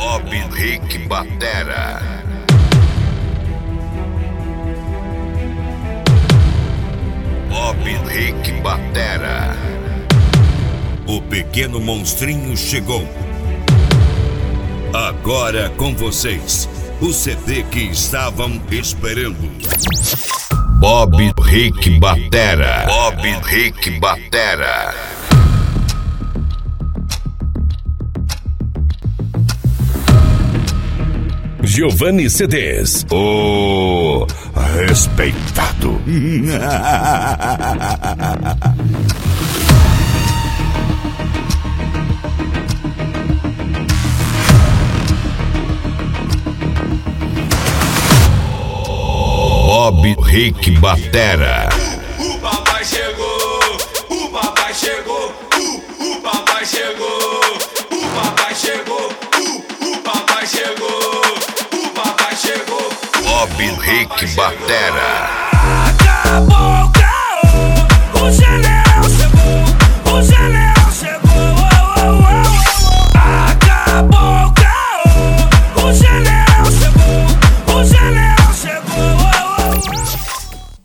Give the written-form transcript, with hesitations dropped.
Bob Rick Batera. Bob Rick Batera. O pequeno monstrinho chegou. Agora com vocês, o CD que estavam esperando. Bob Rick Batera. Bob Rick Batera. Giovanni CDs. O respeitado. Bob Rick Batera. O papai chegou, o papai chegou, o papai chegou, o papai chegou, o papai chegou, o papai chegou. Bob Rick Batera. Acabou.